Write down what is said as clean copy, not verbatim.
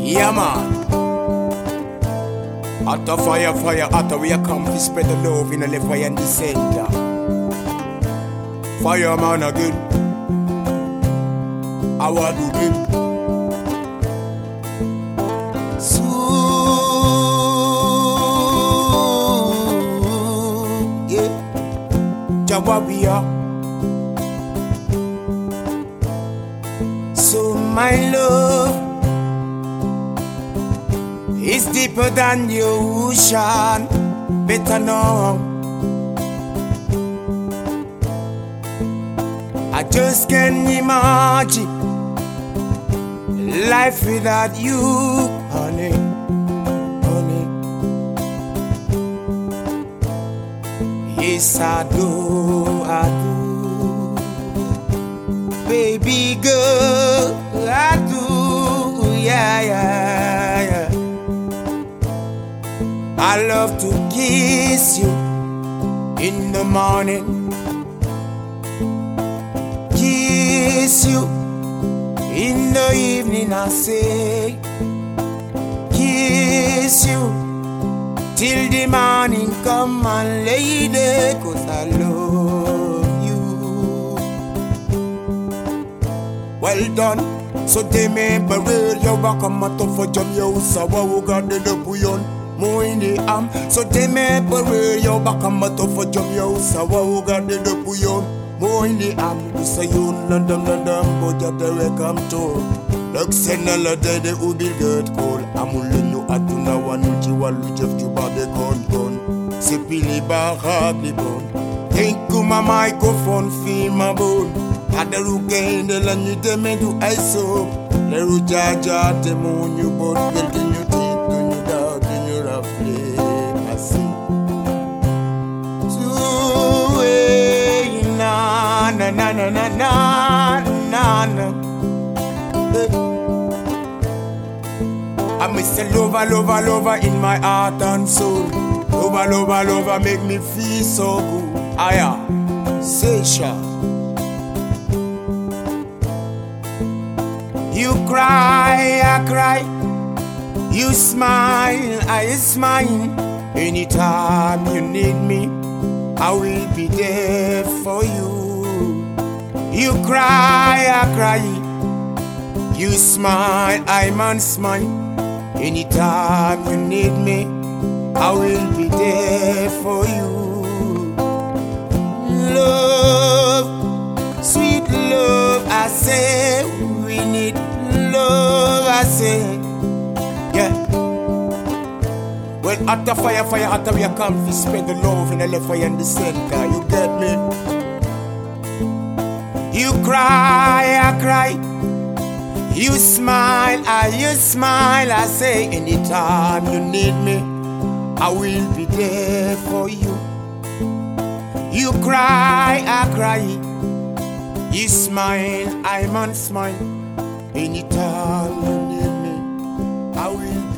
Yeah, man. Out of fire, out of we come to spread the love in the left way and the center. Fireman again. I want to be. So, yeah. Jawabia. So, my love is deeper than the ocean. Better know. I just can't imagine life without you, honey, honey. Yes, I do, baby girl, I do, yeah, yeah, yeah. I love to kiss you in the morning, kiss you in the evening. I say, kiss you till the morning come, my lady, 'cause I love you. Well done. So they may bury your back on my top for jam your sawa who got the bouillon. More in the arm. So they may bury your back on my top for jam your sawa who got the bouillon. More in the arm. You say you nandam but you come to. Look, send a lot of the ubi get cold. I'm only you at una one which you will just you by the gun. Sepili bahagli bone. Think to my microphone, feel my bone. Ada rugain the lanyi de me do I so. Le rujaja the moon you both building you deep to you doubt in your aflay. I see. Na na na na na na na. I miss a lover in my heart and soul. Lover, make me feel so good. Aya, Seisha. You cry, I cry. You smile, I smile. Anytime you need me, I will be there for you. You cry, I cry. You smile, I man smile. Anytime you need me, I will be there for you. Love, sweet love, I say. We need love, I say. Yeah. Well, at the fire, after we come, we spread the love in the left fire and the center. You get me? You cry, I cry. You smile, I say. Anytime you need me, I will be there for you. You cry, I cry. You smile, I man smile. Anytime you need me, I will be